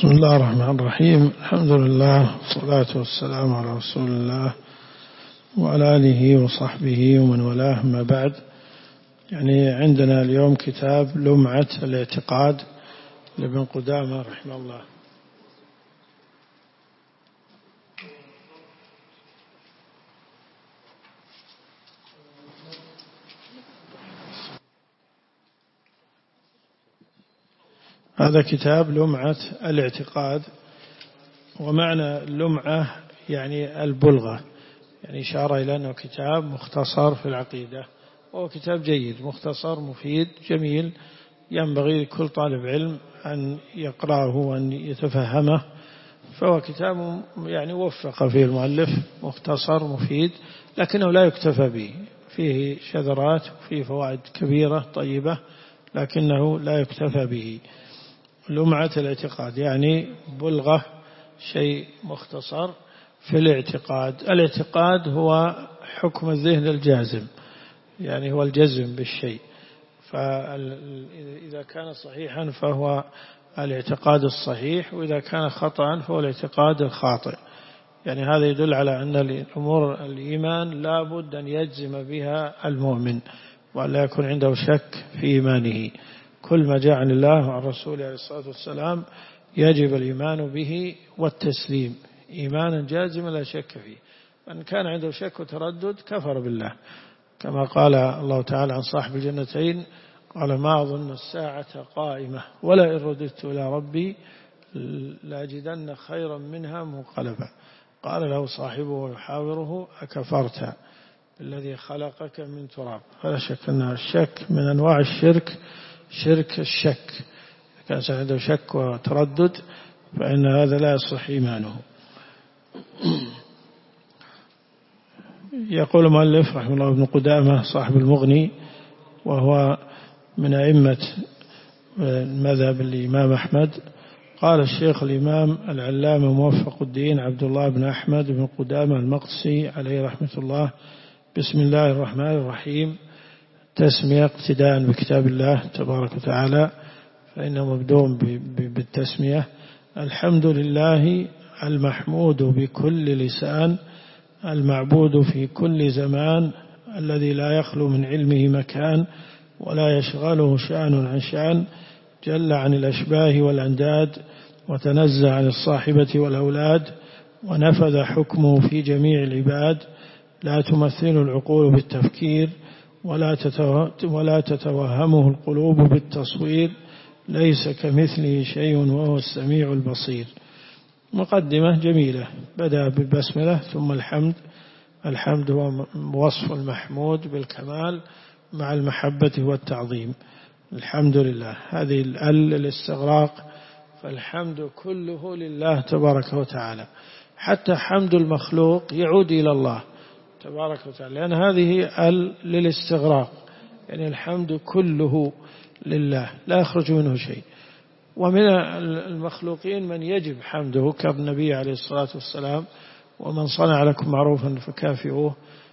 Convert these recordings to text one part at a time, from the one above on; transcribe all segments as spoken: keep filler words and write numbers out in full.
بسم الله الرحمن الرحيم. الحمد لله والصلاة والسلام على رسول الله وعلى آله وصحبه ومن والاه، ما بعد. يعني عندنا اليوم كتاب لمعة الاعتقاد لابن قدامة رحمه الله. هذا كتاب لمعة الاعتقاد، ومعنى اللمعة يعني البلغة، يعني إشارة إلى أنه كتاب مختصر في العقيدة، وهو كتاب جيد مختصر مفيد جميل، ينبغي لكل طالب علم أن يقرأه وأن يتفهمه. فهو كتاب يعني وفق فيه المؤلف، مختصر مفيد، لكنه لا يكتفى به، فيه شذرات وفيه فوائد كبيرة طيبة، لكنه لا يكتفى به. لمعة الاعتقاد يعني بلغة، شيء مختصر في الاعتقاد. الاعتقاد هو حكم الذهن الجازم، يعني هو الجزم بالشيء، فإذا كان صحيحا فهو الاعتقاد الصحيح، وإذا كان خطأ فهو الاعتقاد الخاطئ. يعني هذا يدل على أن الأمور الإيمان لا بد أن يجزم بها المؤمن، ولا يكون عنده شك في إيمانه. كل ما جاء عن الله وعن رسوله عليه الصلاة والسلام يجب الإيمان به والتسليم إيمانا جازما لا شك فيه. من كان عنده شك وتردد كفر بالله، كما قال الله تعالى عن صاحب الجنتين: قال ما أظن الساعة قائمة ولا إن رددت إلى ربي لأجدن خيرا منها منقلبا. قال له صاحبه يحاوره: أكفرت الذي خلقك من تراب. فلا شك أن الشك من أنواع الشرك، شرك الشك. كان عنده شك وتردد فإن هذا لا يصح إيمانه. يقول المؤلف رحمه الله ابن قدامة صاحب المغني، وهو من أئمة مذهب الإمام أحمد، قال الشيخ الإمام العلامة موفق الدين عبد الله بن أحمد بن قدامة المقدسي عليه رحمة الله: بسم الله الرحمن الرحيم. تسمية اقتداء بكتاب الله تبارك وتعالى، فإنه مبدوء بالتسمية. الحمد لله المحمود بكل لسان، المعبود في كل زمان، الذي لا يخلو من علمه مكان ولا يشغله شأن عن شأن، جل عن الأشباه والأنداد، وتنزه عن الصاحبة والأولاد، ونفذ حكمه في جميع العباد، لا تمثل العقول بالتفكير ولا تتوهمه القلوب بالتصوير، ليس كمثله شيء وهو السميع البصير. مقدمة جميلة، بدأ بالبسملة ثم الحمد. الحمد هو وصف المحمود بالكمال مع المحبة والتعظيم. الحمد لله، هذه ال الاستغراق، فالحمد كله لله تبارك وتعالى. حتى حمد المخلوق يعود إلى الله تبارك وتعالى، لأن هذه ال للاستغراق، يعني الحمد كله لله لا يخرج منه شيء. ومن المخلوقين من يجب حمده كالنبي عليه الصلاة والسلام: ومن صنع لكم معروفا فكافئوه.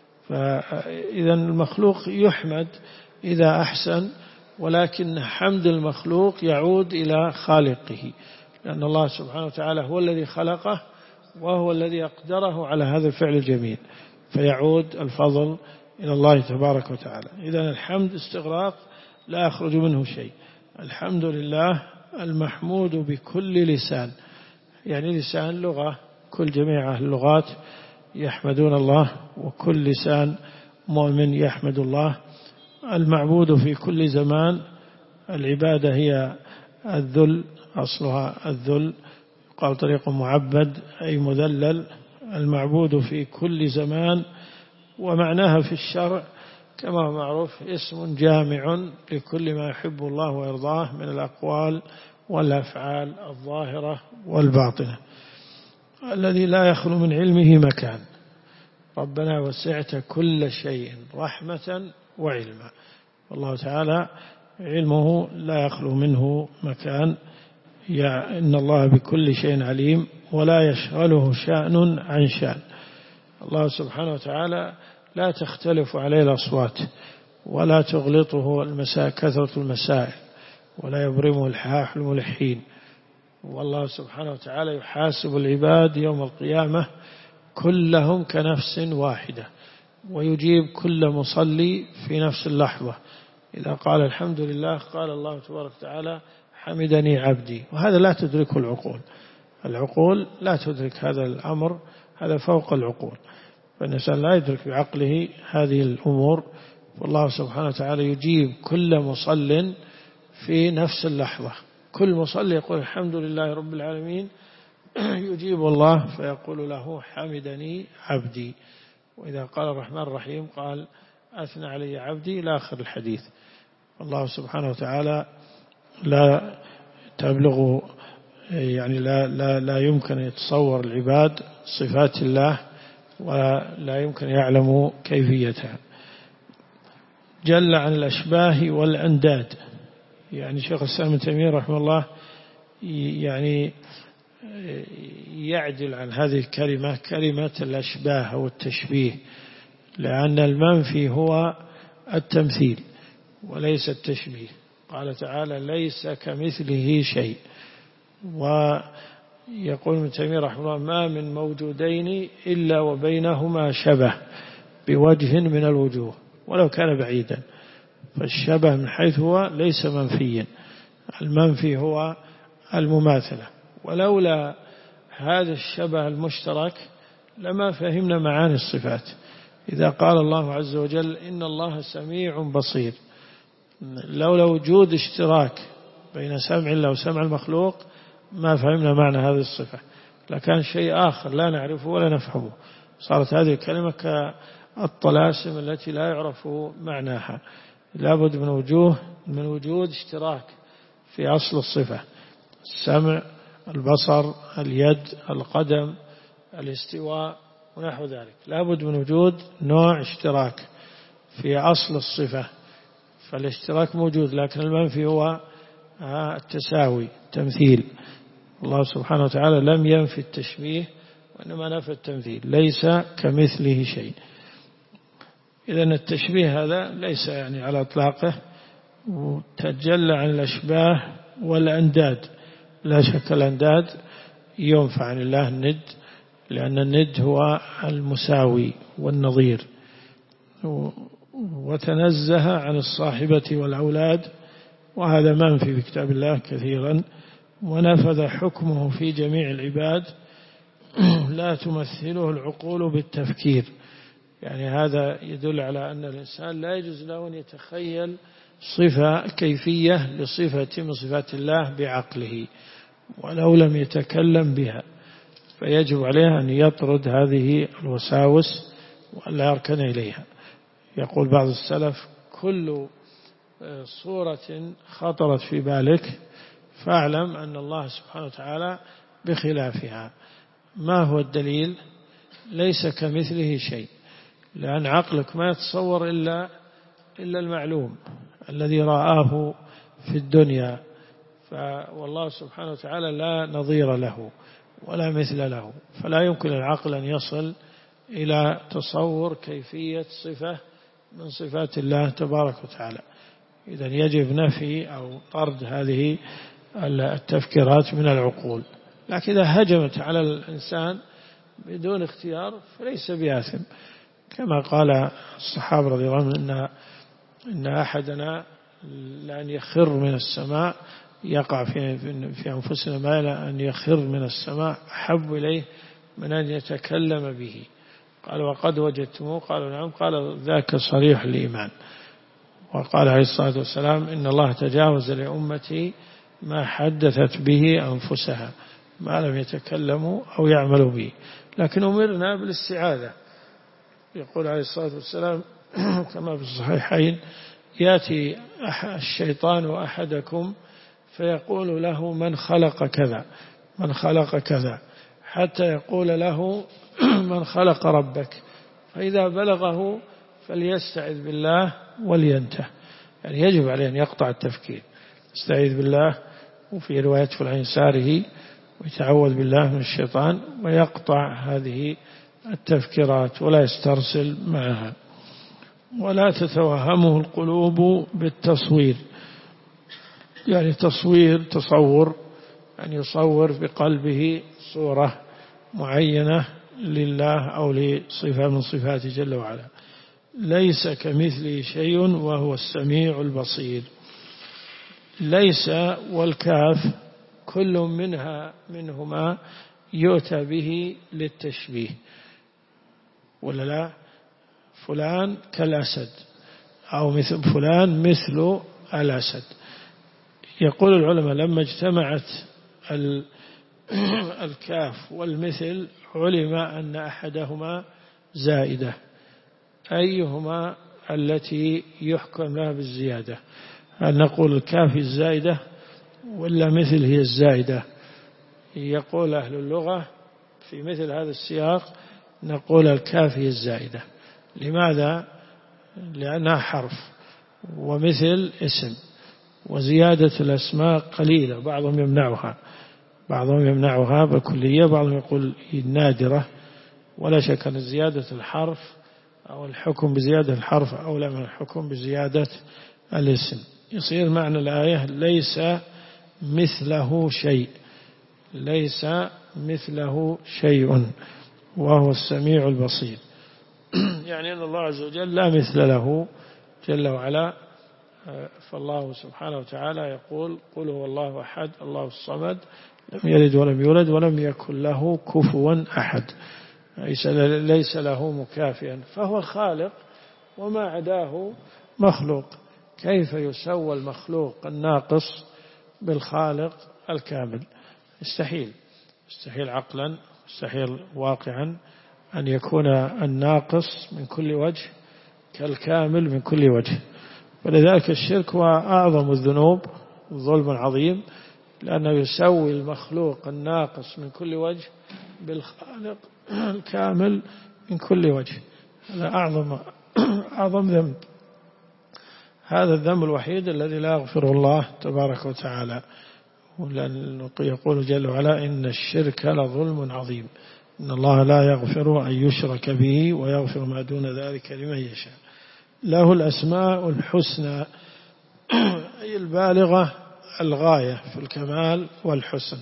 فإذا المخلوق يحمد إذا أحسن، ولكن حمد المخلوق يعود إلى خالقه، لأن الله سبحانه وتعالى هو الذي خلقه وهو الذي أقدره على هذا الفعل الجميل، فيعود الفضل إلى الله تبارك وتعالى. إذا الحمد استغراق لا يخرج منه شيء. الحمد لله المحمود بكل لسان، يعني لسان لغة، كل جميع اللغات يحمدون الله، وكل لسان مؤمن يحمد الله. المعبود في كل زمان، العبادة هي الذل، أصلها الذل، قال طريق معبد أي مذلل. المعبود في كل زمان، ومعناها في الشرع كما هو معروف اسم جامع لكل ما يحب الله ويرضاه من الأقوال والأفعال الظاهرة والباطنة، الذي لا يخلو من علمه مكان. ربنا وسعت كل شيء رحمة وعلما، والله تعالى علمه لا يخلو منه مكان. يا إن الله بكل شيء عليم ولا يشغله شأن عن شأن. الله سبحانه وتعالى لا تختلف عليه الأصوات، ولا تغلطه المساء كثرة المسائل، ولا يبرمه الحاح الملحين. والله سبحانه وتعالى يحاسب العباد يوم القيامة كلهم كنفس واحدة، ويجيب كل مصلي في نفس اللحظة. إذا قال الحمد لله قال الله تبارك وتعالى حمدني عبدي، وهذا لا تدركه العقول. العقول لا تدرك هذا الأمر، هذا فوق العقول، فالإنسان لا يدرك بعقله هذه الأمور. والله سبحانه وتعالى يجيب كل مصل في نفس اللحظة. كل مصلي يقول الحمد لله رب العالمين، يجيب الله فيقول له حمدني عبدي. وإذا قال الرحمن الرحيم قال أثنى علي عبدي إلى آخر الحديث. الله سبحانه وتعالى لا تبلغ يعني لا, لا, لا يمكن أن يتصور العباد صفات الله، ولا يمكن يعلم كيفيتها. جل عن الأشباه والأنداد. يعني شيخ الإسلام ابن تيمية رحمه الله يعني يعدل عن هذه الكلمة كلمة الأشباه أو التشبيه، لأن المنفي هو التمثيل وليس التشبيه. قال تعالى ليس كمثله شيء. ويقول ابن تيمية رحمه الله ما من موجودين إلا وبينهما شبه بوجه من الوجوه ولو كان بعيدا. فالشبه من حيث هو ليس منفيا، المنفي هو المماثلة. ولولا هذا الشبه المشترك لما فهمنا معاني الصفات. إذا قال الله عز وجل إن الله سميع بصير، لولا وجود اشتراك بين سمع الله وسمع المخلوق ما فهمنا معنى هذه الصفة، لكان شيء آخر لا نعرفه ولا نفهمه. صارت هذه الكلمة كالطلاسم التي لا يعرف معناها. لابد من وجوه من وجود اشتراك في أصل الصفة: السمع، البصر، اليد، القدم، الاستواء ونحو ذلك. لابد من وجود نوع اشتراك في أصل الصفة، فالاشتراك موجود، لكن المنفي هو التساوي، تمثيل. الله سبحانه وتعالى لم ينفي التشبيه وإنما نفى التمثيل، ليس كمثله شيء. إذن التشبيه هذا ليس يعني على إطلاقه. وتجلى عن الأشباه والأنداد. لا شك الأنداد ينفع عن الله الند، لأن الند هو المساوي والنظير. وتنزه عن الصاحبة والأولاد، وهذا منفي في كتاب الله كثيرا، ونفذ حكمه في جميع العباد لا تمثله العقول بالتفكير. يعني هذا يدل على أن الإنسان لا يجوز له أن يتخيل صفة كيفية لصفة من صفات الله بعقله ولو لم يتكلم بها، فيجب عليه أن يطرد هذه الوساوس ولا يركن إليها. يقول بعض السلف كل صورة خطرت في بالك فاعلم أن الله سبحانه وتعالى بخلافها. ما هو الدليل؟ ليس كمثله شيء، لأن عقلك ما يتصور إلا إلا المعلوم الذي رآه في الدنيا. والله سبحانه وتعالى لا نظير له ولا مثل له، فلا يمكن العقل أن يصل إلى تصور كيفية صفة من صفات الله تبارك وتعالى. إذن يجب نفي أو طرد هذه التفكيرات من العقول. لكن إذا هجمت على الإنسان بدون اختيار فليس بآثم، كما قال الصحابة رضي الله عنهم إن, إن أحدنا لأن يخر من السماء يقع في, في أنفسنا ما لا أن يخر من السماء أحب إليه من أن يتكلم به. قال وقد وجدتموه؟ قالوا نعم. قال ذاك صريح الإيمان. وقال عليه الصلاة والسلام إن الله تجاوز لأمتي ما حدثت به أنفسها ما لم يتكلموا أو يعملوا به. لكن أمرنا بالاستعاذة. يقول عليه الصلاة والسلام كما في الصحيحين يأتي الشيطان أحدكم فيقول له من خلق كذا من خلق كذا حتى يقول له من خلق ربك، فإذا بلغه فليستعذ بالله ولينته. يعني يجب عليه أن يقطع التفكير، يستعيذ بالله، وفي رواية عن يساره ويتعوذ بالله من الشيطان، ويقطع هذه التفكيرات ولا يسترسل معها. ولا تتوهمه القلوب بالتصوير، يعني تصوير تصور أن يصور بقلبه صورة معينة لله أو لصفة من صفاته جل وعلا. ليس كمثله شيء وهو السميع البصير. ليس والكاف كل منها منهما يؤتى به للتشبيه، ولا لا؟ فلان كالأسد أو مثل فلان مثل الأسد. يقول العلماء لما اجتمعت الكاف والمثل علم أن أحدهما زائدة. أيهما التي يحكم لها بالزيادة؟ هل نقول الكاف الزائدة ولا مثل هي الزائدة؟ يقول أهل اللغة في مثل هذا السياق نقول الكاف هي الزائدة. لماذا؟ لأنها حرف ومثل اسم، وزيادة الأسماء قليلة، بعضهم يمنعها بعضهم يمنعها بالكلية، بعضهم يقول نادرة. ولا شك أن زيادة الحرف أو الحكم بزيادة الحرف أولى من الحكم بزيادة الاسم. يصير معنى الآية ليس مثله شيء، ليس مثله شيء وهو السميع البصير. يعني أن الله عز وجل لا مثل له جل وعلا. فالله سبحانه وتعالى يقول قل هو الله أحد الله الصمد لم يلد ولم يولد ولم يكن له كفوا أحد. ليس له مكافئا، فهو الخالق وما عداه مخلوق. كيف يسوى المخلوق الناقص بالخالق الكامل؟ يستحيل، يستحيل عقلا، يستحيل واقعا أن يكون الناقص من كل وجه كالكامل من كل وجه. ولذلك الشرك هو أعظم الذنوب، ظلم عظيم، لأنه يسوي المخلوق الناقص من كل وجه بالخالق الكامل من كل وجه. هذا أعظم أعظم ذنب. هذا الذنب الوحيد الذي لا يغفره الله تبارك وتعالى. يقول جل وعلا إن الشرك لظلم عظيم، إن الله لا يغفر أن يشرك به ويغفر ما دون ذلك لمن يشاء. له الأسماء الحسنى، أي البالغة الغاية في الكمال والحسن.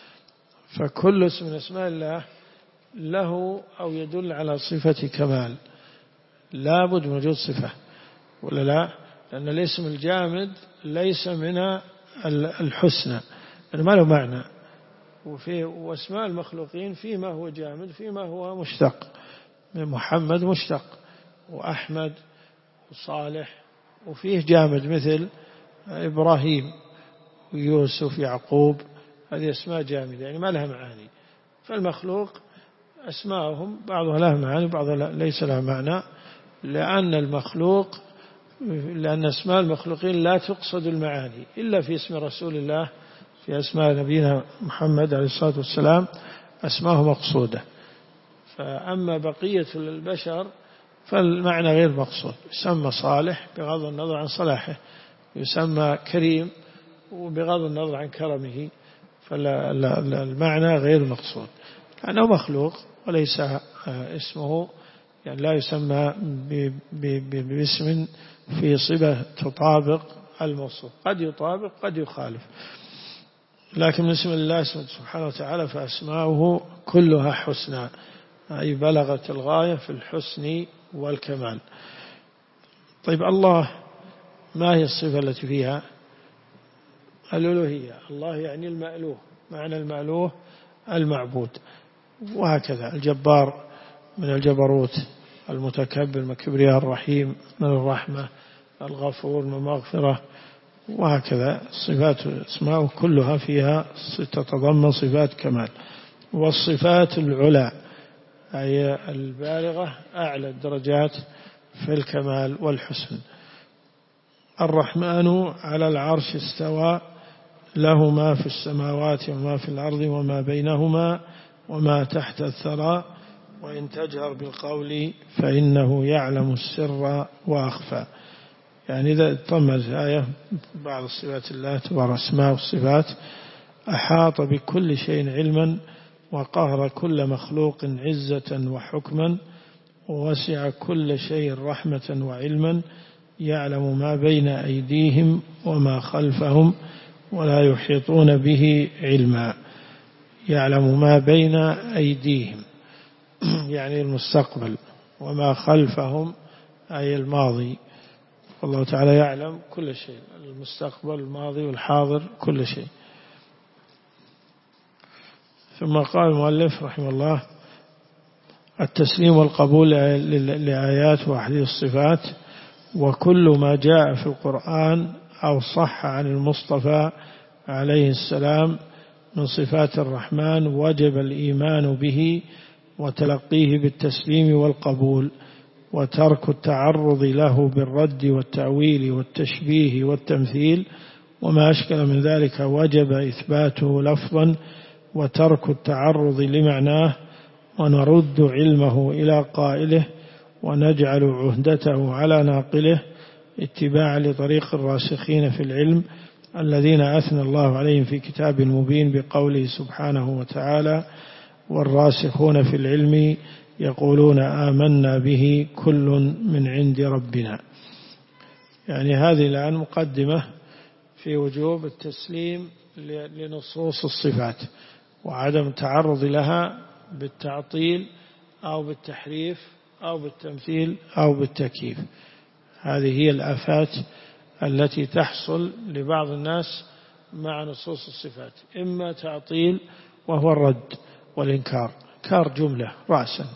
فكل اسم من أسماء الله له أو يدل على صفة كمال، لا بد من وجود صفة، ولا لا؟ لأن الاسم الجامد ليس من الحسنى، ما له معنى. وفي واسماء المخلوقين فيما هو جامد فيما هو مشتق. محمد مشتق، وأحمد وصالح، وفيه جامد مثل إبراهيم ويوسف يعقوب، هذه أسماء جامدة يعني ما لها معاني. فالمخلوق أسماءهم بعضها لها معاني بعضها ليس لها معنى، لأن المخلوق لأن أسماء المخلوقين لا تقصد المعاني إلا في اسم رسول الله، في أسماء نبينا محمد عليه الصلاة والسلام أسماءه مقصودة. فأما بقية البشر فالمعنى غير مقصود. يسمى صالح بغض النظر عن صلاحه، يسمى كريم وبغض النظر عن كرمه، فالمعنى غير مقصود لأنه مخلوق وليس اسمه، يعني لا يسمى باسم في صفة تطابق الموصوف، قد يطابق قد يخالف. لكن من اسم الله سبحانه وتعالى فأسماؤه كلها حسنى، أي بلغت الغاية في الحسن والكمال. طيب الله ما هي الصفة التي فيها الألوهية؟ الله يعني المألوه، معنى المألوه المعبود. وهكذا الجبار من الجبروت، المتكبر من كبرياء، الرحيم من الرحمة، الغفور من المغفرة، وهكذا صفات اسماء كلها فيها تتضمن صفات كمال. والصفات العلى أي البالغة أعلى الدرجات في الكمال والحسن. الرحمن على العرش استوى، له ما في السماوات وما في الأرض وما بينهما وما تحت الثرى، وإن تجهر بالقول فإنه يعلم السر وأخفى. يعني إذا طمت آية بعض صفات الله تبارك اسماء والصفات، أحاط بكل شيء علما وقهر كل مخلوق عزة وحكما، ووسع كل شيء رحمة وعلما، يعلم ما بين أيديهم وما خلفهم ولا يحيطون به علما، يعلم ما بين أيديهم يعني المستقبل، وما خلفهم أي الماضي. الله تعالى يعلم كل شيء، المستقبل الماضي والحاضر كل شيء. ثم قال المؤلف رحمه الله: التسليم والقبول لآيات وأحاديث الصفات، وكل ما جاء في القرآن أو صح عن المصطفى عليه السلام من صفات الرحمن وجب الإيمان به وتلقيه بالتسليم والقبول، وترك التعرض له بالرد والتأويل والتشبيه والتمثيل، وما أشكل من ذلك وجب إثباته لفظا وترك التعرض لمعناه، ونرد علمه إلى قائله ونجعل عهدته على ناقله، اتباعا لطريق الراسخين في العلم الذين أثنى الله عليهم في كتاب مبين بقوله سبحانه وتعالى: والراسخون في العلم يقولون آمنا به كل من عند ربنا. يعني هذه الآن مقدمة في وجوب التسليم لنصوص الصفات وعدم التعرض لها بالتعطيل أو بالتحريف أو بالتمثيل أو بالتكييف. هذه هي الآفات التي تحصل لبعض الناس مع نصوص الصفات: إما تعطيل وهو الرد والإنكار، كار جملة رأسا،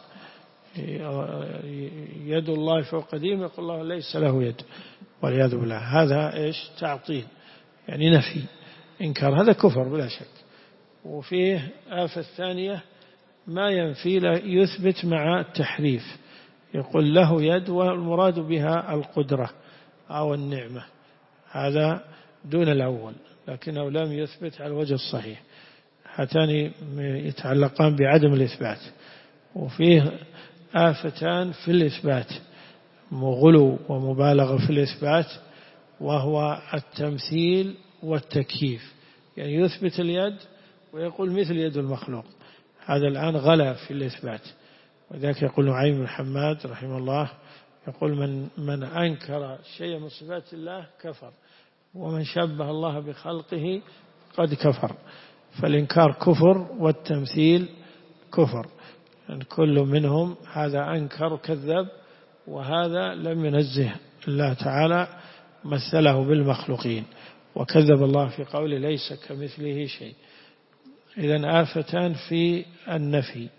يد الله فوق قديم، يقول الله ليس له يد والعياذ بالله، هذا إيش؟ تعطيل، يعني نفي إنكار، هذا كفر بلا شك. وفيه آفة الثانية ما ينفي لا يثبت مع التحريف، يقول له يد والمراد بها القدرة أو النعمة، هذا دون الأول، لكنه لم يثبت على الوجه الصحيح. هاتان يتعلقان بعدم الإثبات. وفيه آفتان في الإثبات، مغلو ومبالغة في الإثبات، وهو التمثيل والتكييف، يعني يثبت اليد ويقول مثل يد المخلوق، هذا الآن غلا في الإثبات. وذلك يقول نعيم بن حماد رحمه الله، يقول من, من أنكر شيء من صفات الله كفر، ومن شبه الله بخلقه قد كفر. فالإنكار كفر والتمثيل كفر، يعني كل منهم، هذا أنكر كذب، وهذا لم ينزه الله تعالى مثله بالمخلوقين، وكذب الله في قوله ليس كمثله شيء. إذن آفتان في النفي،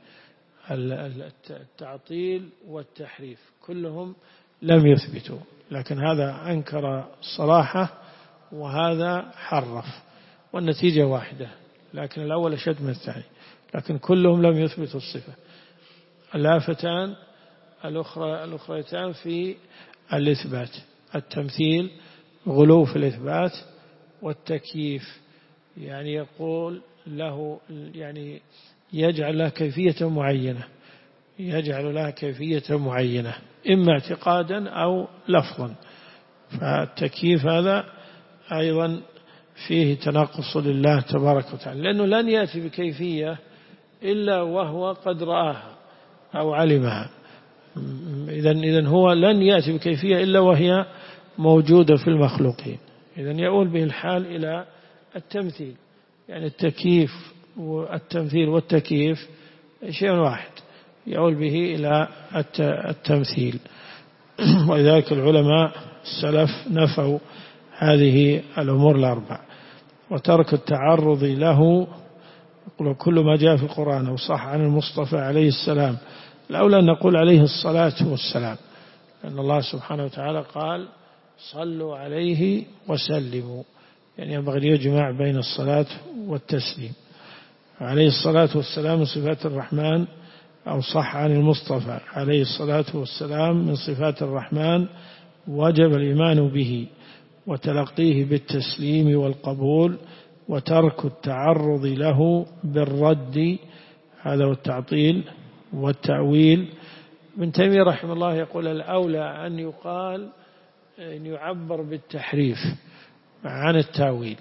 التعطيل والتحريف، كلهم لم يثبتوا، لكن هذا أنكر صراحة وهذا حرف، والنتيجة واحدة، لكن الأول أشد من الثاني، لكن كلهم لم يثبتوا الصفة. الآفتان الأخرى الأخريتان في الإثبات: التمثيل، غلو في الإثبات، والتكييف، يعني يقول له، يعني يجعل له كيفية معينة، يجعل لها كيفية معينة إما اعتقادا أو لفظا. فالتكييف هذا أيضا فيه تناقص لله تبارك وتعالى، لأنه لن يأتي بكيفية إلا وهو قد رآها أو علمها. إذن إذن هو لن يأتي بكيفية إلا وهي موجودة في المخلوقين. إذن يؤول به الحال إلى التمثيل، يعني التكييف والتمثيل والتكييف شيء واحد، يؤول به إلى التمثيل. ولذلك العلماء السلف نفوا هذه الأمور الأربع. وترك التعرض له، يقول كل ما جاء في القرآن أو صح عن المصطفى عليه السلام، الأولى أن نقول عليه الصلاة والسلام، لأن الله سبحانه وتعالى قال صلوا عليه وسلموا، يعني ينبغي يجمع بين الصلاة والتسليم. عليه الصلاة والسلام من صفات الرحمن، أو صح عن المصطفى عليه الصلاة والسلام من صفات الرحمن، وجب الإيمان به وتلقيه بالتسليم والقبول، وترك التعرض له بالرد، هذا والتعطيل والتأويل. ابن تيمية رحمه الله يقول الأولى أن يقال أن يعبر بالتحريف عن التأويل،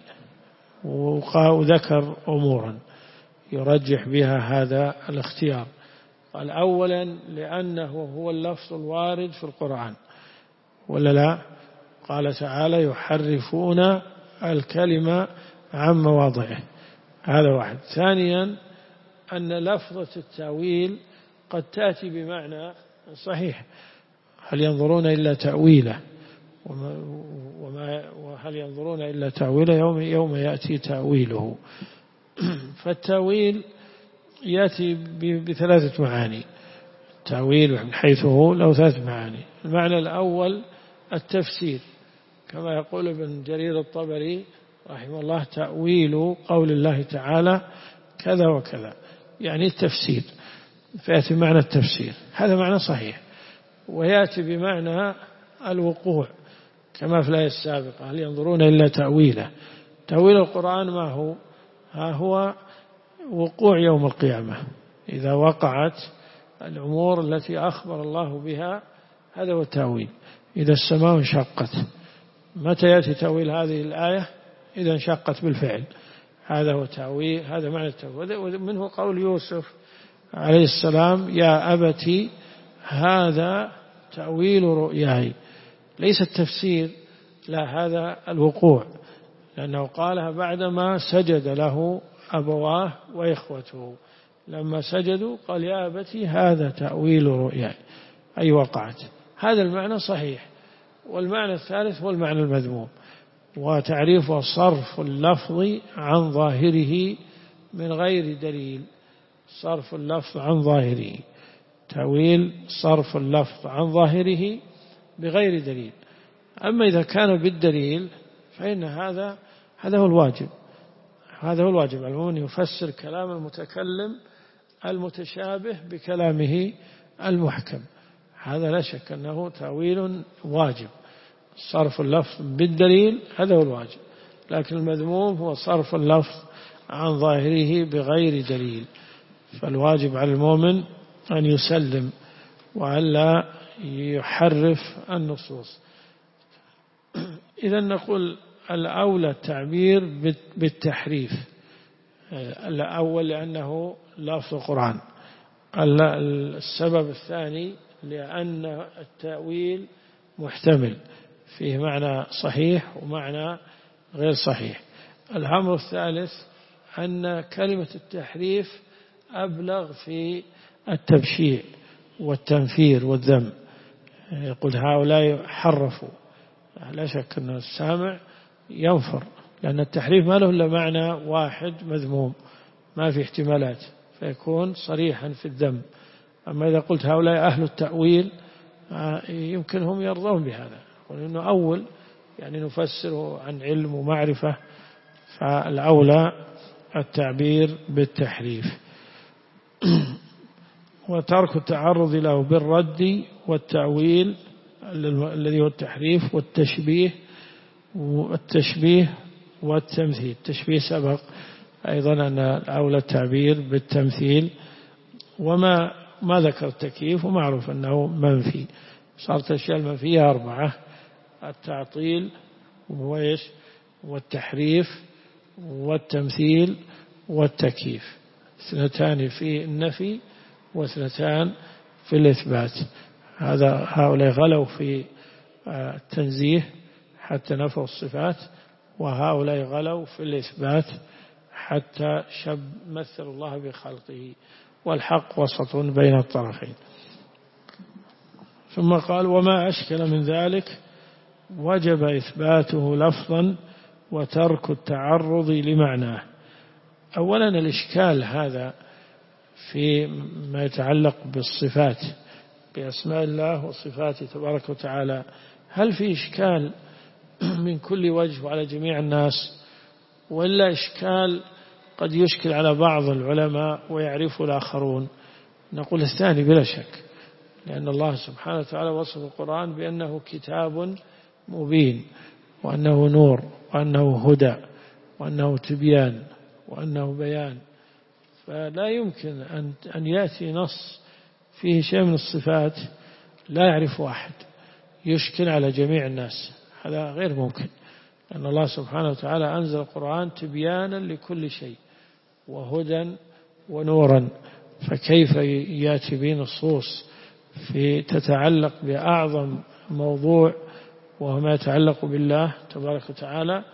وذكر أمورا يرجح بها هذا الاختيار. قال أولا لأنه هو اللفظ الوارد في القرآن، ولا لا؟ قال تعالى يحرفون الكلمة عن مواضعه. هذا واحد. ثانيا أن لفظة التأويل قد تأتي بمعنى صحيح، هل ينظرون إلا تأويله، وما وهل ينظرون إلا تأويله يوم يوم يأتي تأويله. فالتأويل يأتي بثلاثة معاني. التأويل من حيث هو له ثلاث معاني. المعنى الأول التفسير، كما يقول ابن جرير الطبري رحمه الله: تأويل قول الله تعالى كذا وكذا، يعني التفسير، فيأتي بمعنى التفسير، هذا معنى صحيح. ويأتي بمعنى الوقوع كما في الآية السابقة: هل ينظرون إلا تأويله. تأويل القرآن ما هو؟ ها هو وقوع يوم القيامة، إذا وقعت الأمور التي أخبر الله بها، هذا هو التأويل. إذا السماء انشقت، متى يأتي تأويل هذه الآية؟ إذا انشقت بالفعل، هذا هو تأويل، هذا معنى التأويل. ومنه قول يوسف عليه السلام: يا أبتي هذا تأويل رؤياي. ليس التفسير، لا، هذا الوقوع، لأنه قالها بعدما سجد له أبواه وإخوته. لما سجدوا قال: يا أبتي هذا تأويل رؤياي، أي وقعت. هذا المعنى صحيح. والمعنى الثالث هو المعنى المذموم، وتعريفه صرف اللفظ عن ظاهره من غير دليل. صرف اللفظ عن ظاهره، تأويل صرف اللفظ عن ظاهره بغير دليل. أما إذا كان بالدليل فإن هذا هذا هو الواجب. هذا هو الواجب، المؤمن يفسر كلام المتكلم المتشابه بكلامه المحكم. هذا لا شك أنه تأويل واجب. صرف اللفظ بالدليل هذا هو الواجب، لكن المذموم هو صرف اللفظ عن ظاهره بغير دليل. فالواجب على المؤمن أن يسلم وألا يحرف النصوص. إذا نقول الأولى التعبير بالتحريف، الأول لأنه لفظ القرآن. السبب الثاني لأن التأويل محتمل، فيه معنى صحيح ومعنى غير صحيح. الأمر الثالث أن كلمة التحريف أبلغ في التبشيع والتنفير والذم. يقول هؤلاء حرفوا، لا شك أن السامع ينفر، لأن التحريف ما له إلا معنى واحد مذموم، ما في احتمالات، فيكون صريحا في الذم. أما إذا قلت هؤلاء أهل التأويل يمكن هم يرضون بهذا، ولأنه أول يعني نفسره عن علم ومعرفة، فالأولى التعبير بالتحريف. وترك التعرض له بالرد والتأويل الذي هو التحريف والتشبيه والتشبيه والتمثيل. التشبيه سبق أيضا أن الأولى التعبير بالتمثيل، وما ما ذكر التكييف، ومعروف أنه منفي. صارت الأشياء المنفية أربعة: التعطيل وإيش والتحريف والتمثيل والتكييف، اثنتان في النفي واثنتان في الإثبات. هذا هؤلاء غلوا في التنزيه حتى نفوا الصفات، وهؤلاء غلوا في الإثبات حتى شب مثل الله بخلقه، والحق وسط بين الطرفين. ثم قال: وما أشكل من ذلك وجب إثباته لفظا وترك التعرض لمعناه. أولا الإشكال هذا في ما يتعلق بالصفات، بأسماء الله وصفاته تبارك وتعالى، هل في إشكال من كل وجه وعلى جميع الناس، ولا إشكال قد يشكل على بعض العلماء ويعرفه الآخرون؟ نقول الثاني بلا شك، لأن الله سبحانه وتعالى وصف القرآن بأنه كتاب مبين، وأنه نور، وأنه هدى، وأنه تبيان، وأنه بيان. فلا يمكن أن أن يأتي نص فيه شيء من الصفات لا يعرف أحد يشكل على جميع الناس، هذا غير ممكن، لأن الله سبحانه وتعالى أنزل القرآن تبيانا لكل شيء وهدى ونورا، فكيف يأتي به نصوص في تتعلق بأعظم موضوع وهو ما يتعلق بالله تبارك وتعالى،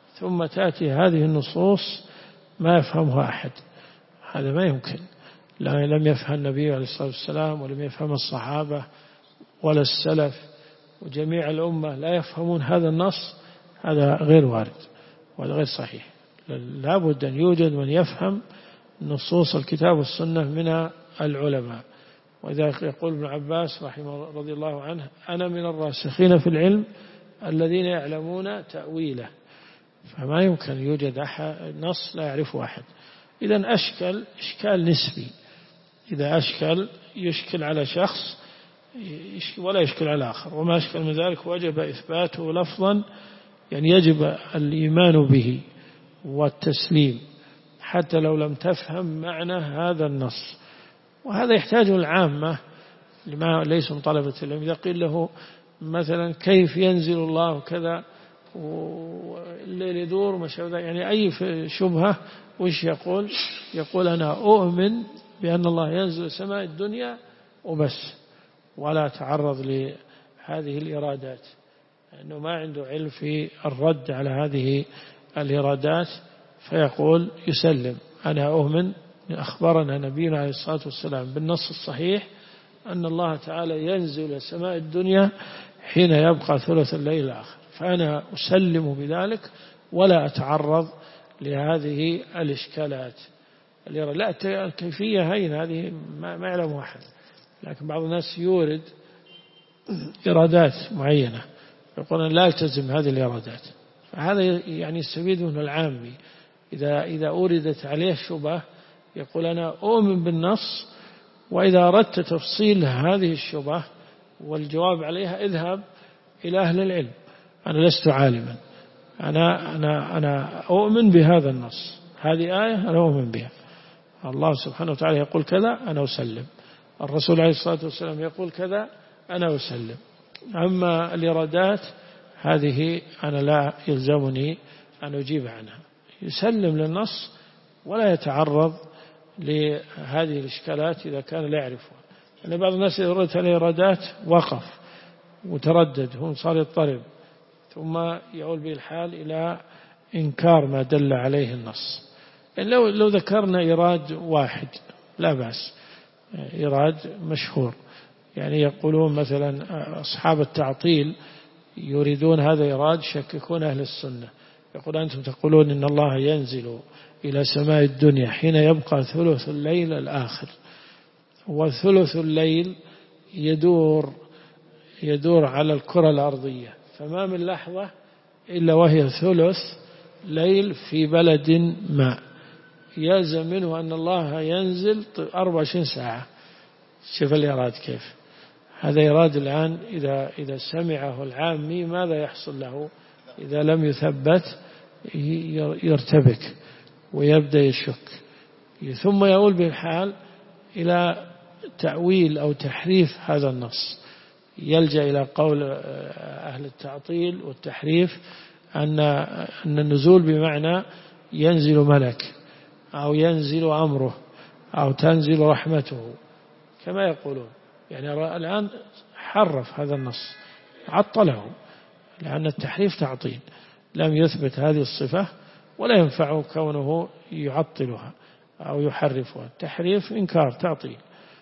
ثم تأتي هذه النصوص ما يفهمها أحد، هذا ما يمكن. لا لم يفهم النبي عليه الصلاة والسلام ولم يفهم الصحابة ولا السلف وجميع الأمة لا يفهمون هذا النص، هذا غير وارد وهذا غير صحيح. لا بد أن يوجد من يفهم نصوص الكتاب والسنة من العلماء. وإذا يقول ابن عباس رحمه رضي الله عنه أنا من الراسخين في العلم الذين يعلمون تأويله، فما يمكن يوجد أحد نص لا يعرفه أحد. إذن أشكل إشكال نسبي، إذا أشكل يشكل على شخص ولا يشكل على آخر، وما أشكل من ذلك وجب إثباته لفظا، يعني يجب الإيمان به والتسليم حتى لو لم تفهم معنى هذا النص. وهذا يحتاجه العامة لما ليس من طلبة العلم. إذا قيل له مثلا كيف ينزل الله كذا والليل يدور ما شابه، يعني أي شبهة وش يقول؟ يقول أنا أؤمن بأن الله ينزل سماء الدنيا وبس، ولا تعرض لهذه الإرادات، لأنه ما عنده علم في الرد على هذه الإرادات، فيقول يسلم أنا أؤمن أخبرنا نبينا عليه الصلاة والسلام بالنص الصحيح أن الله تعالى ينزل سماء الدنيا حين يبقى ثلث الليل الآخر، فأنا أسلم بذلك ولا أتعرض لهذه الإشكالات. لا الكيفية هين هذه ما يعلم أحد، لكن بعض الناس يورد إرادات معينة يقولون لا يلتزم هذه الإرادات، فهذا يعني يستفيد منه العامي. إذا إذا أوردت عليه شبهة يقول أنا أؤمن بالنص، وإذا أردت تفصيل هذه الشبهة والجواب عليها اذهب إلى أهل العلم، أنا لست عالما، أنا أنا أنا أؤمن بهذا النص، هذه آية أنا أؤمن بها، الله سبحانه وتعالى يقول كذا أنا أسلم، الرسول عليه الصلاة والسلام يقول كذا أنا أسلم. أما الإرادات هذه أنا لا يلزمني أن أجيب عنها، يسلم للنص ولا يتعرض لهذه الإشكالات إذا كان لا يعرفها. يعني بعض الناس إذا ردت عليه إرادات وقف وتردد، هم صار يضطرب، ثم يؤول به الحال إلى إنكار ما دل عليه النص. يعني لو لو ذكرنا إيراد واحد لا بأس، إيراد مشهور، يعني يقولون مثلا أصحاب التعطيل يريدون هذا إيراد يشككون أهل السنة، يقول أنتم تقولون إن الله ينزل إلى سماء الدنيا حين يبقى ثلث الليل الآخر، وثلث الليل يدور يدور على الكرة الأرضية، فما من لحظة إلا وهي ثلث ليل في بلد ما، يلزم منه أن الله ينزل أربع وعشرين ساعة. شوف الإراد كيف، هذا إراد الآن إذا إذا سمعه العامي ماذا يحصل له؟ إذا لم يثبت يرتبك ويبدأ يشك، ثم يقول بالحال إلى تأويل أو تحريف هذا النص، يلجأ إلى قول أهل التعطيل والتحريف أن أن النزول بمعنى ينزل ملك أو ينزل أمره أو تنزل رحمته كما يقولون. يعني الآن حرف هذا النص، عطله، لأن التحريف تعطيل، لم يثبت هذه الصفة ولا ينفع كونه يعطلها أو يحرفها. التحريف إنكار تعطيل،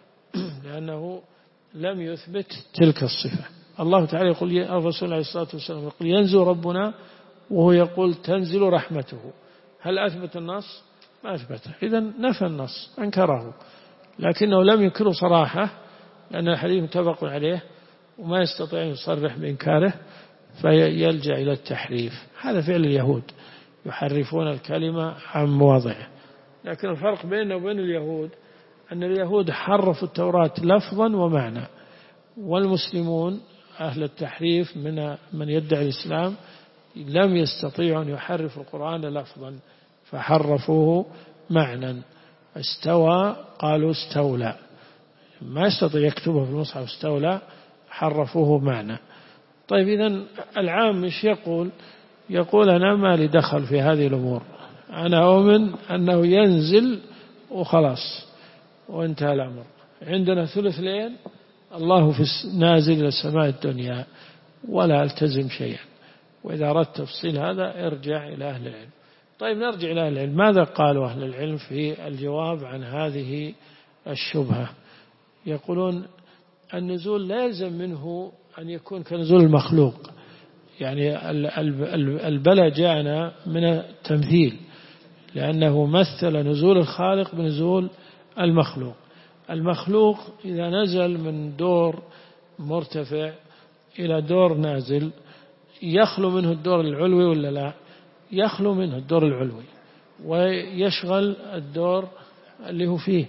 لأنه لم يثبت تلك الصفة. الله تعالى يقول، الرسول عليه الصلاة والسلام يقول ينزل ربنا، وهو يقول تنزل رحمته. هل أثبت النص؟ ما أثبته، إذن نفى النص أنكره، لكنه لم ينكره صراحة لأن الحديث متفق عليه وما يستطيع أن يصرح بإنكاره، فيلجأ إلى التحريف. هذا فعل اليهود، يحرفون الكلمة عن مواضعه. لكن الفرق بيننا وبين اليهود أن اليهود حرفوا التوراة لفظا ومعنى، والمسلمون أهل التحريف من من يدعي الإسلام لم يستطيعوا أن يحرفوا القرآن لفظا، فحرفوه معنى. استوى قالوا استولى، ما يستطيع يكتبه في المصحف استولى، حرفوه معنى. طيب إذن العام مش يقول؟ يقول أنا ما لي دخل في هذه الأمور، أنا أؤمن أنه ينزل وخلاص وانتهى الأمر. عندنا ثلث ليل الله في نازل إلى سماء الدنيا ولا ألتزم شيئا، وإذا أردت تفصيل هذا ارجع إلى أهل العلم. طيب نرجع إلى أهل العلم، ماذا قالوا أهل العلم في الجواب عن هذه الشبهة؟ يقولون النزول لا يلزم منه أن يكون كنزول المخلوق، يعني البلاء جاءنا من التمثيل، لأنه مثل نزول الخالق بنزول المخلوق. المخلوق إذا نزل من دور مرتفع إلى دور نازل يخلو منه الدور العلوي ولا لا؟ يخلو منه الدور العلوي ويشغل الدور اللي هو فيه،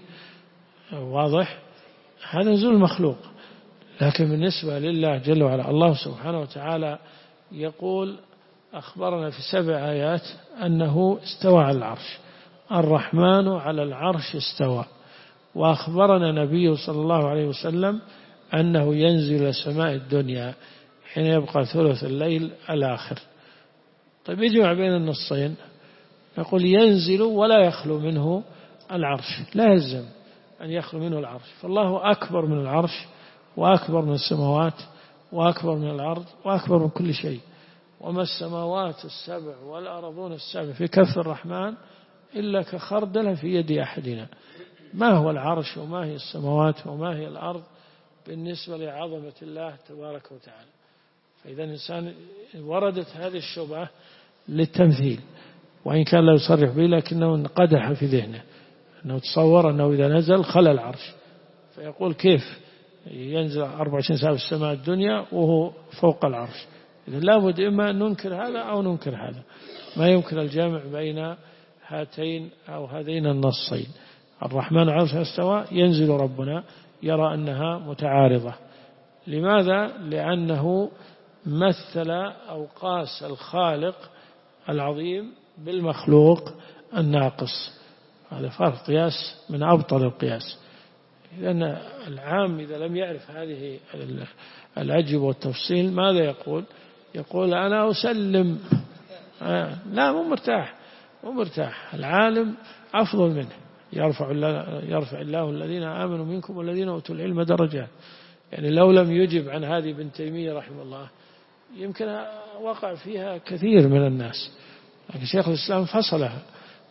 واضح؟ هذا نزول المخلوق. لكن بالنسبة لله جل وعلا، الله سبحانه وتعالى يقول أخبرنا في سبع آيات أنه استوى على العرش، الرحمن على العرش استوى، وأخبرنا نبيه صلى الله عليه وسلم أنه ينزل إلى سماء الدنيا حين يبقى ثلث الليل الآخر. طيب يجمع بين النصين، نقول ينزل ولا يخلو منه العرش، لا يلزم أن يخلو منه العرش، فالله أكبر من العرش وأكبر من السماوات وأكبر من الأرض وأكبر من كل شيء، وما السماوات السبع والأرضون السبع في كف الرحمن إلا كخردل في يد أحدنا. ما هو العرش وما هي السماوات وما هي الأرض بالنسبة لعظمة الله تبارك وتعالى؟ فإذا الإنسان وردت هذه الشبهة للتمثيل، وإن كان لا يصرح به لكنه قدح في ذهنه أنه تصور أنه إذا نزل خلى العرش، فيقول كيف ينزل أربعة وعشرين ساعة في السماء الدنيا وهو فوق العرش؟ إذا لابد إما أن ننكر هذا أو ننكر هذا، ما يمكن الجمع بين هاتين أو هذين النصين. الرحمن على العرش استوى، ينزل ربنا، يرى أنها متعارضة. لماذا؟ لأنه مثل أو قاس الخالق العظيم بالمخلوق الناقص، هذا فرق قياس من أبطل القياس. لأن العام إذا لم يعرف هذه الأجوبة والتفصيل ماذا يقول؟ يقول أنا أسلم، آه لا مو مرتاح، مو مرتاح. العالم أفضل منه، يرفع الله, يرفع الله الذين آمنوا منكم والذين أوتوا العلم درجات. يعني لو لم يجب عن هذه ابن تيمية رحمه الله يمكن وقع فيها كثير من الناس، لكن شيخ الإسلام فصلها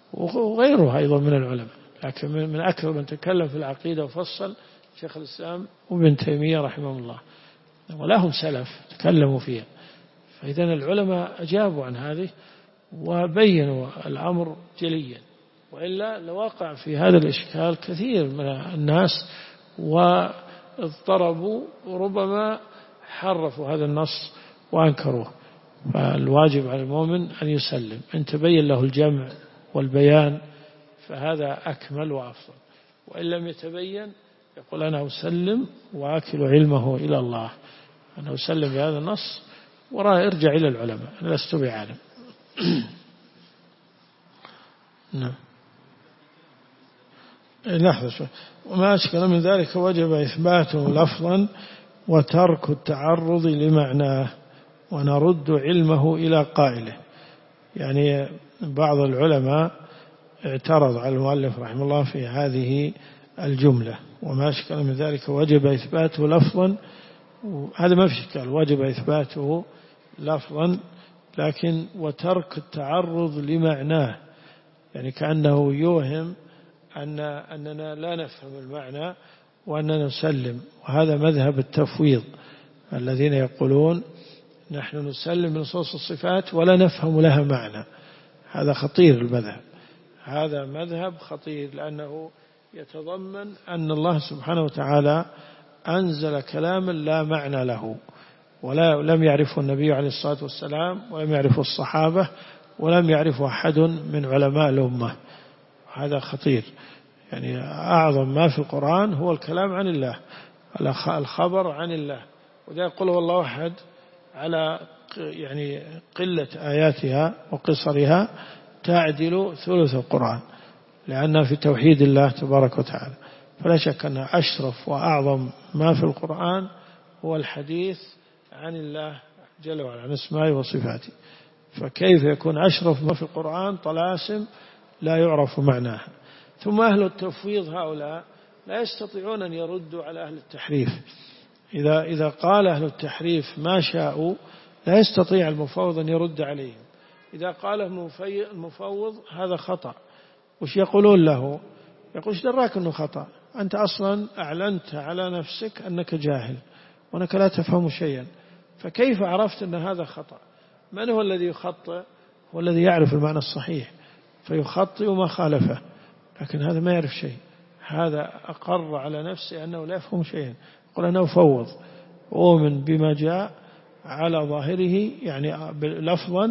وغيره أيضا من العلماء، لكن من أكثر من تكلم في العقيدة وفصل شيخ الإسلام وابن تيمية رحمه الله، ولهم سلف تكلموا فيها. فإذا العلماء أجابوا عن هذه وبينوا الأمر جليا، وإلا لوقع في هذا الإشكال كثير من الناس واضطربوا وربما حرفوا هذا النص وأنكروه. فالواجب على المؤمن أن يسلم، إن تبين له الجمع والبيان فهذا أكمل وأفضل، وإن لم يتبين يقول أنا أسلم وأكل علمه إلى الله، أنا أسلم بهذا النص وراء ارجع إلى العلماء، أنا لست بعالم. نعم. لحظة شوي. وما أشكل من ذلك وجب إثباته لفظا وترك التعرض لمعناه ونرد علمه إلى قائله. يعني بعض العلماء اعترض على المؤلف رحمه الله في هذه الجملة، وما أشكل من ذلك وجب إثباته لفظا، هذا ما في إشكال، وجب إثباته لفظا، لكن وترك التعرض لمعناه، يعني كأنه يوهم أن أننا لا نفهم المعنى وأننا نسلم. وهذا مذهب التفويض الذين يقولون نحن نسلم من نصوص الصفات ولا نفهم لها معنى. هذا خطير المذهب، هذا مذهب خطير، لأنه يتضمن أن الله سبحانه وتعالى أنزل كلاما لا معنى له، ولا لم يعرفه النبي عليه الصلاة والسلام ولم يعرفه الصحابة ولم يعرفه أحد من علماء الأمة. هذا خطير. يعني أعظم ما في القرآن هو الكلام عن الله، الخبر عن الله. وذا يقول والله أحد على يعني قلة آياتها وقصرها تعدل ثلث القرآن، لأنها في توحيد الله تبارك وتعالى. فلا شك أن أشرف وأعظم ما في القرآن هو الحديث عن الله جل وعلا، عن اسمائه وصفاته. فكيف يكون أشرف ما في القرآن طلاسم لا يعرف معناها؟ ثم أهل التفويض هؤلاء لا يستطيعون أن يردوا على أهل التحريف. إذا إذا قال أهل التحريف ما شاءوا لا يستطيع المفوض أن يرد عليهم. إذا قاله المفوض هذا خطأ، وش يقولون له؟ يقول ايش دراك أنه خطأ؟ أنت أصلا أعلنت على نفسك أنك جاهل وأنك لا تفهم شيئا، فكيف عرفت أن هذا خطأ؟ من هو الذي يخطئ؟ هو الذي يعرف المعنى الصحيح فيخطئ ما خالفه، لكن هذا ما يعرف شيء، هذا أقر على نفسه أنه لا يفهم شيئا. يقول أنا أفوض، أؤمن بما جاء على ظاهره يعني لفظا،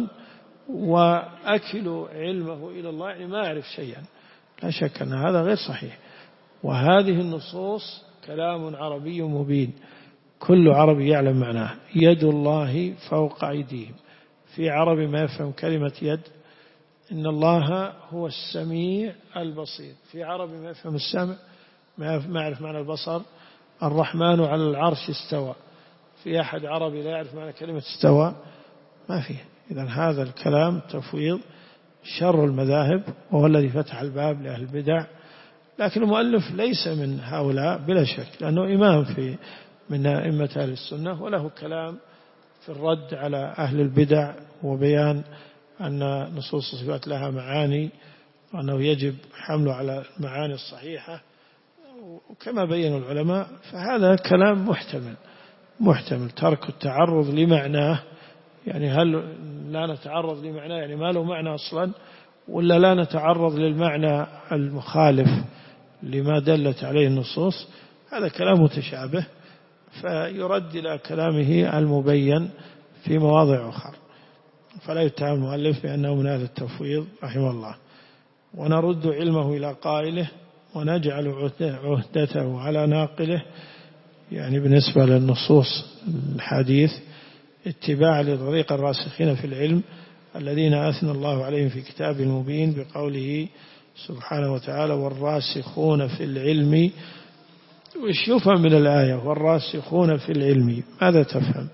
وأكل علمه إلى الله يعني ما يعرف شيئا. لا شك أن هذا غير صحيح. وهذه النصوص كلام عربي مبين، كل عربي يعلم معناه. يد الله فوق أيديهم، في عربي ما يفهم كلمة يد، إن الله هو السميع البصير، في عربي ما يفهم السمع، ما يعرف معنى البصر. الرحمن على العرش استوى، في أحد عربي لا يعرف معنى كلمة استوى؟ ما فيه. إذن هذا الكلام تفويض شر المذاهب، وهو الذي فتح الباب لأهل البدع. لكن المؤلف ليس من هؤلاء بلا شك، لأنه إمام في من أئمة أهل السنة، وله كلام في الرد على أهل البدع وبيان أن نصوص الصفات لها معاني، وأنه يجب حمله على المعاني الصحيحة وكما بين العلماء. فهذا كلام محتمل محتمل ترك التعرض لمعناه، يعني هل لا نتعرض لمعناه يعني ما له معنى أصلا، ولا لا نتعرض للمعنى المخالف لما دلت عليه النصوص؟ هذا كلام متشابه، فيرد إلى كلامه المبين في مواضع أخرى. فلا يتهم المؤلف بأنه من هذا التفويض رحمه الله. ونرد علمه إلى قائله، ونجعل عهدته على ناقله، يعني بالنسبة للنصوص الحديث اتباع لطريق الراسخين في العلم الذين أثنى الله عليهم في كتابه المبين بقوله سبحانه وتعالى والراسخون في العلم. وش يفهم من الآية والراسخون في العلم؟ ماذا تفهم؟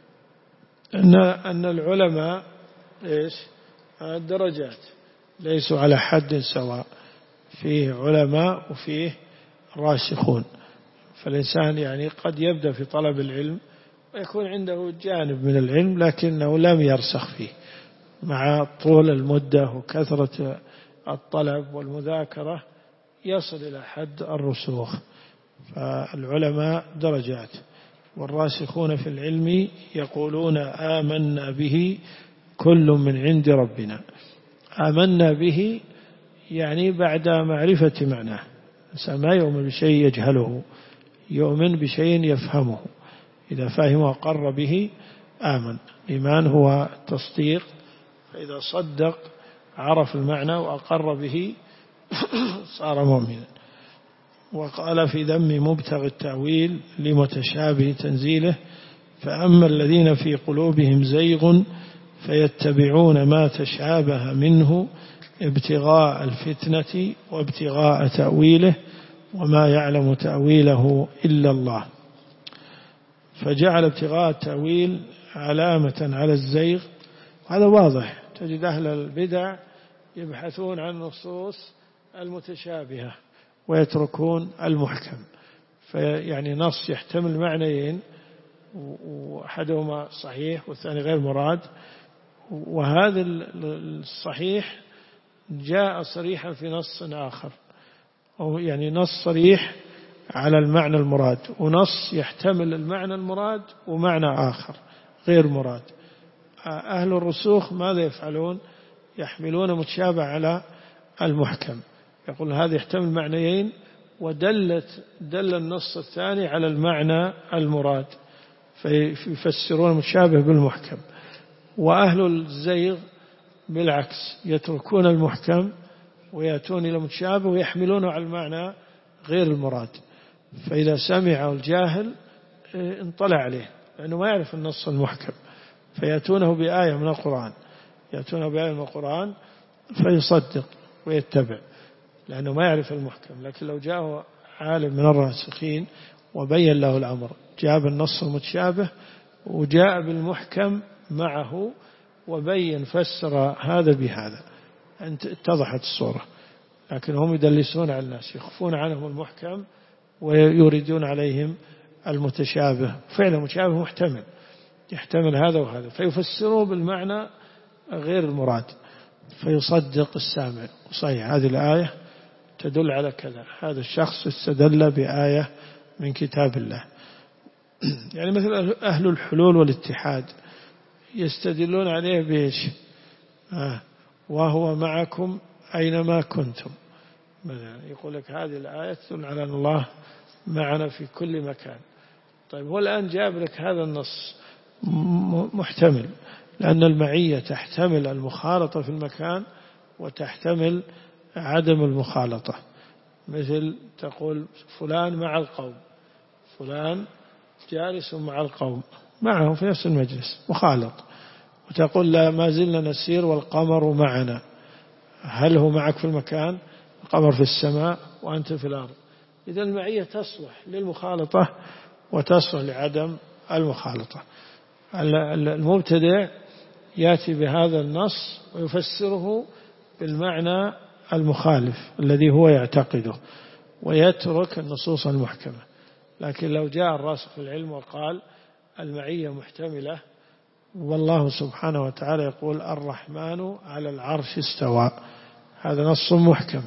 أن أن العلماء إيش؟ درجات، ليسوا على حد سواء، فيه علماء وفيه راسخون. فالإنسان يعني قد يبدأ في طلب العلم ويكون عنده جانب من العلم لكنه لم يرسخ فيه، مع طول المدة وكثرة الطلب والمذاكرة يصل إلى حد الرسوخ. فالعلماء درجات، والراسخون في العلم يقولون آمنا به كل من عند ربنا. آمنا به يعني بعد معرفة معناه، الإنسان ما يؤمن بشيء يجهله، يؤمن بشيء يفهمه، إذا فهم وقر به آمن. الإيمان هو تصديق، فإذا صدق عرف المعنى وأقر به صار مؤمنا. وقال في ذم مبتغ التأويل لمتشابه تنزيله فأما الذين في قلوبهم زيغ فيتبعون ما تشابه منه ابتغاء الفتنة وابتغاء تأويله وما يعلم تأويله إلا الله. فجعل ابتغاء التأويل علامة على الزيغ، هذا واضح. تجد أهل البدع يبحثون عن النصوص المتشابهة ويتركون المحكم، فيعني نص يحتمل معنيين وأحدهما صحيح والثاني غير مراد، وهذا الصحيح جاء صريحا في نص آخر، أو يعني نص صريح على المعنى المراد، ونص يحتمل المعنى المراد ومعنى آخر غير مراد. أهل الرسوخ ماذا يفعلون؟ يحملون متشابه على المحكم، يقول هذا يحتمل معنيين ودلت دل النص الثاني على المعنى المراد، فيفسرون المتشابه بالمحكم. وأهل الزيغ بالعكس، يتركون المحكم ويأتون إلى المتشابه ويحملونه على المعنى غير المراد. فإذا سمع الجاهل انطلع عليه لأنه ما يعرف النص المحكم، فيأتونه بآية من القرآن يأتونه بآية من القرآن فيصدق ويتبع لأنه ما يعرف المحكم. لكن لو جاءه عالم من الراسخين وبين له الأمر، جاب النص المتشابه وجاء بالمحكم معه وبين فسر هذا بهذا، اتضحت الصورة. لكن هم يدلسون على الناس، يخفون عنهم المحكم ويريدون عليهم المتشابه. فعلا متشابه محتمل، يحتمل هذا وهذا، فيفسره بالمعنى غير المراد، فيصدق السامع صحيح هذه الآية تدل على كذا، هذا الشخص استدل بآية من كتاب الله. يعني مثل أهل الحلول والاتحاد يستدلون عليه بإيش؟ آه وهو معكم أينما كنتم، يقول لك هذه الآية تدل على أن الله معنا في كل مكان. طيب هو الآن جاب لك هذا النص محتمل، لأن المعية تحتمل المخالطة في المكان وتحتمل عدم المخالطة، مثل تقول فلان مع القوم، فلان جالس مع القوم معهم في نفس المجلس مخالط، وتقول لا ما زلنا نسير والقمر معنا، هل هو معك في المكان؟ القمر في السماء وأنت في الأرض. إذا المعية تصلح للمخالطة وتصلح لعدم المخالطة. المبتدع يأتي بهذا النص ويفسره بالمعنى المخالف الذي هو يعتقده ويترك النصوص المحكمة. لكن لو جاء الراسخ في العلم وقال المعية محتملة، والله سبحانه وتعالى يقول الرحمن على العرش استوى، هذا نص محكم،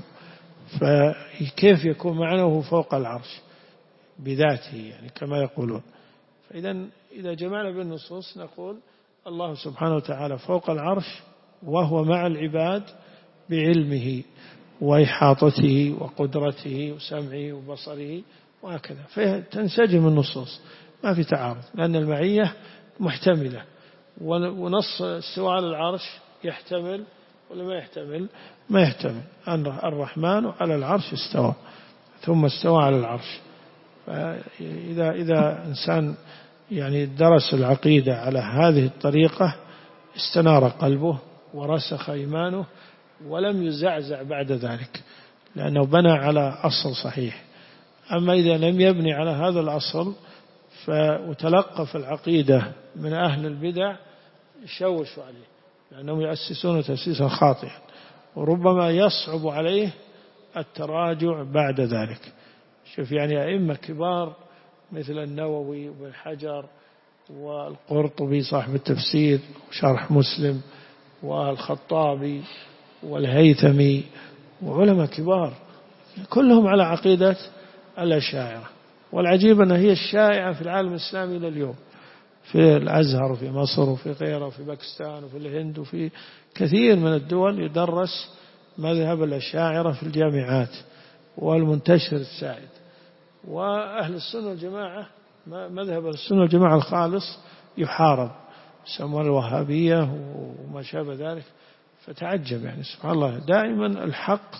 فكيف يكون معناه فوق العرش بذاته يعني كما يقولون؟ فإذا إذا جمعنا بالنصوص نقول الله سبحانه وتعالى فوق العرش وهو مع العباد بعلمه وإحاطته وقدرته وسمعه وبصره وهكذا، فتنسجم النصوص ما في تعارض، لأن المعية محتملة. ونص استوى على العرش يحتمل ولا ما يحتمل؟ ما يحتمل. الرحمن على العرش استوى ثم استوى على العرش. فإذا إذا إنسان يعني درس العقيدة على هذه الطريقة استنار قلبه ورسخ إيمانه ولم يزعزع بعد ذلك، لأنه بنى على أصل صحيح. أما إذا لم يبني على هذا الأصل وتلقف العقيدة من أهل البدع يشوشوا عليه، لأنهم يؤسسون تأسيسا خاطئا، وربما يصعب عليه التراجع بعد ذلك. شوف يعني أئمة كبار مثل النووي وابن حجر والقرطبي صاحب التفسير وشرح مسلم والخطابي والهيثمي وعلماء كبار كلهم على عقيدة الأشاعرة، والعجيب أنها هي الشائعة في العالم الإسلامي إلى اليوم، في الأزهر وفي مصر وفي غيره وفي باكستان وفي الهند وفي كثير من الدول يدرس مذهب الأشاعرة في الجامعات والمنتشر السائد. وأهل السنة والجماعة مذهب السنة والجماعة الخالص يحارب، يسمونه الوهابية وما شابه ذلك. فتعجب يعني سبحان الله، دائما الحق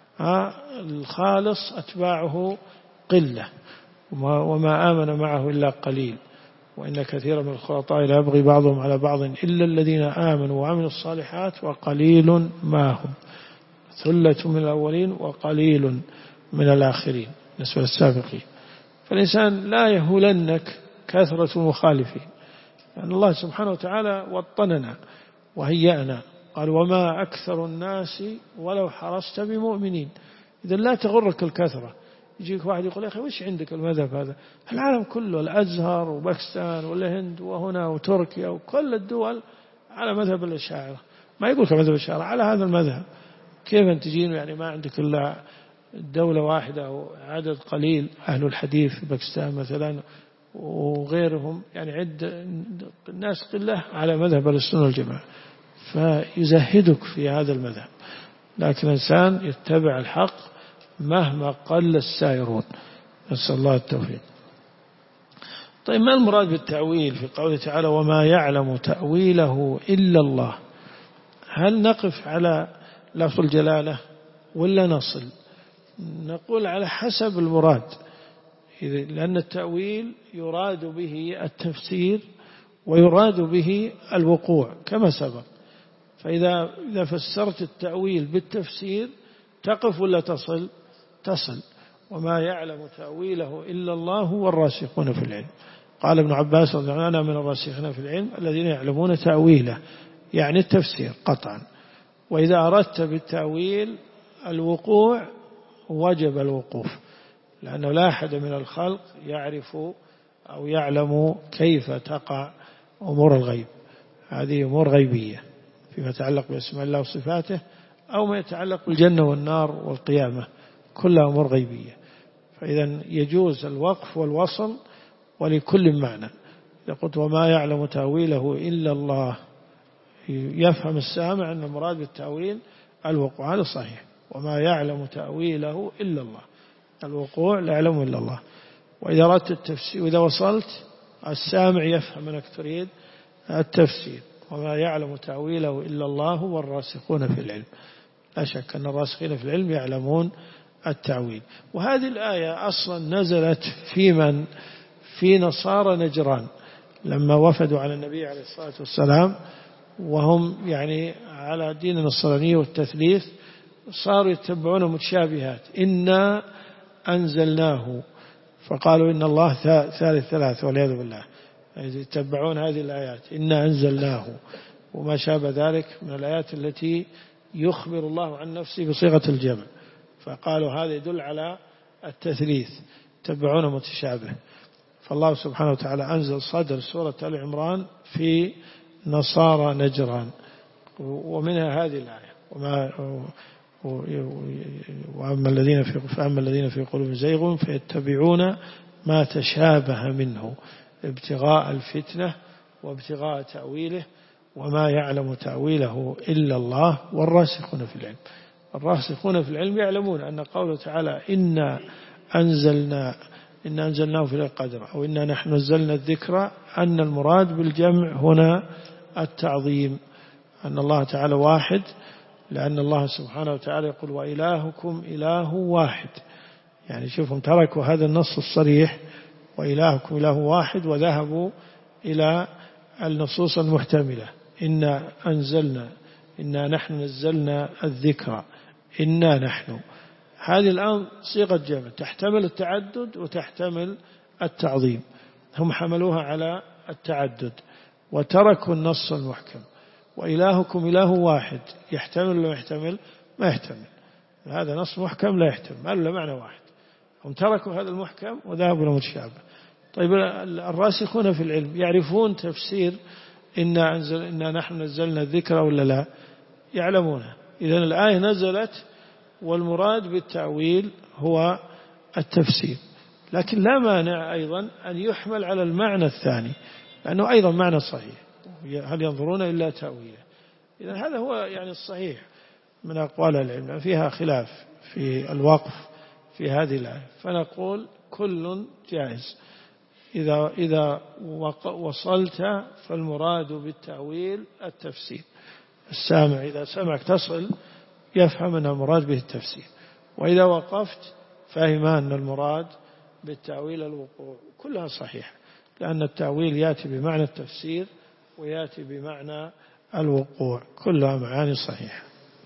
الخالص أتباعه قلة وما آمن معه إلا قليل، وإن كثيرا من الخلطاء لا يبغي بعضهم على بعض إلا الذين آمنوا وعملوا الصالحات وقليل ما هم، ثلة من الأولين وقليل من الآخرين بالنسبة للسابقين. فالإنسان لا يهولنك كثرة المخالفين، لأن الله سبحانه وتعالى وطننا وهيأنا، قال وما أكثر الناس ولو حرصت بمؤمنين. إذا لا تغرك الكثرة. يجيك واحد يقول يا أخي وش عندك المذهب هذا؟ العالم كله الأزهر وباكستان والهند وهنا وتركيا وكل الدول على مذهب الأشاعرة، ما يقول كمذهب الأشاعرة على هذا المذهب. كيف أنت تجين يعني ما عندك إلا دولة واحدة أو عدد قليل أهل الحديث في باكستان مثلا وغيرهم، يعني عد الناس قلة على مذهب السنة والجماعة، فيزهدك في هذا المذهب. لكن الإنسان يتبع الحق مهما قل السائرون، نسأل الله التوفيق. طيب ما المراد بالتأويل في قوله تعالى وما يعلم تأويله إلا الله؟ هل نقف على لفظ الجلالة ولا نصل؟ نقول على حسب المراد، لأن التأويل يراد به التفسير ويراد به الوقوع كما سبق. فإذا إذا فسرت التأويل بالتفسير تقف ولا تصل؟ تصل. وما يعلم تأويله إلا الله والراسخون في العلم. قال ابن عباس رضي الله عنه من الراسخين في العلم الذين يعلمون تأويله، يعني التفسير قطعا. وإذا أردت بالتأويل الوقوع وجب الوقوف، لأنه لا أحد من الخلق يعرف أو يعلم كيف تقع أمور الغيب، هذه أمور غيبية فيما يتعلق بأسماء الله وصفاته أو ما يتعلق بالجنة والنار والقيامة، كلها أمور غيبية. فإذا يجوز الوقف والوصل ولكل معنى. يقول وما يعلم تأويله إلا الله، يفهم السامع أن المراد بالتأويل الوقوع، هذا صحيح. وما يعلم تأويله إلا الله، الوقوع لا يعلمه إلا الله. وإذا أردت التفسير وإذا وصلت السامع يفهم أنك تريد التفسير، وما يعلم تأويله إلا الله والراسخون في العلم. لا شك أن الراسخين في العلم يعلمون التأويل. وهذه الآية أصلا نزلت في من في نصارى نجران لما وفدوا على النبي عليه الصلاة والسلام وهم يعني على دين النصرانية والتثليث، صاروا يتبعون متشابهات. إنا أنزلناه، فقالوا إن الله ثالث ثلاثة والعياذ بالله، يتبعون هذه الآيات إنا أنزلناه وما شابه ذلك من الآيات التي يخبر الله عن نفسه بصيغة الجمع، فقالوا هذا يدل على التثليث، يتبعون متشابه. فالله سبحانه وتعالى أنزل صدر سورة آل عمران في نصارى نجران، ومنها هذه الآية وما وأما الذين في فأما الذين في قلوبهم زيغ فيتبعون ما تشابه منه ابتغاء الفتنة وابتغاء تأويله وما يعلم تأويله إلا الله والراسخون في العلم. الراسخون في العلم يعلمون أن قوله تعالى إنا أنزلنا إنا أنزلناه في القدر أو إنا نحن نزلنا الذكر، أن المراد بالجمع هنا التعظيم، أن الله تعالى واحد، لأن الله سبحانه وتعالى يقول وإلهكم إله واحد. يعني شوفهم تركوا هذا النص الصريح وإلهكم إله واحد وذهبوا إلى النصوص المحتملة إنا أنزلنا إنا نحن نزلنا الذكر إنا نحن. هذه الآن صيغة جمع تحتمل التعدد وتحتمل التعظيم، هم حملوها على التعدد وتركوا النص المحكم. وإلهكم إله واحد يحتمل ولا يحتمل؟ ما يحتمل، هذا نص محكم لا يحتمل، ما له معنى واحد. هم تركوا هذا المحكم وذهبوا إلى المتشابه. طيب الراسخون في العلم يعرفون تفسير إنا أنزل إنا نحن نزلنا الذكر ولا لا؟ يعلمونه. إذن الآية نزلت والمراد بالتأويل هو التفسير، لكن لا مانع أيضا أن يحمل على المعنى الثاني لأنه أيضا معنى صحيح، هل ينظرون إلا تأويله. إذن هذا هو يعني الصحيح من أقوال العلم، فيها خلاف في الوقف في هذه الآية، فنقول كل جائز. إذا إذا وصلت فالمراد بالتأويل التفسير، السامع إذا سمعك تصل يفهم أن المراد به التفسير، وإذا وقفت فهم أن المراد بالتأويل الوقوع. كلها صحيحة، لأن التأويل يأتي بمعنى التفسير ويأتي بمعنى الوقوع، كلها معاني صحيحة.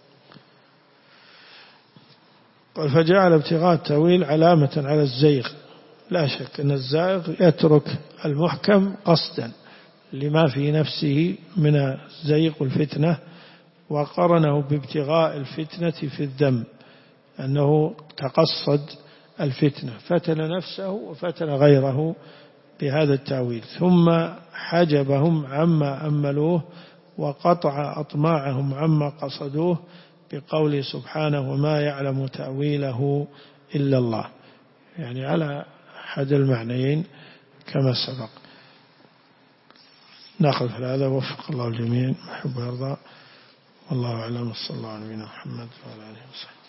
قال فجعل ابتغاء التأويل علامة على الزيغ. لا شك أن الزائغ يترك المحكم قصدا لما في نفسه من الزيغ والفتنة، وقرنه بابتغاء الفتنة في الذنب، أنه تقصد الفتنة، فتن نفسه وفتن غيره بهذا التأويل، ثم حجبهم عما أملوه وقطع أطماعهم عما قصدوه بقوله سبحانه وما يعلم تأويله إلا الله، يعني على أحد المعنيين كما سبق. نأخذ هذا، وفق الله الجميع محب ويرضى، والله أعلم. صلى الله على نبينا محمد وعلى آله وصحبه.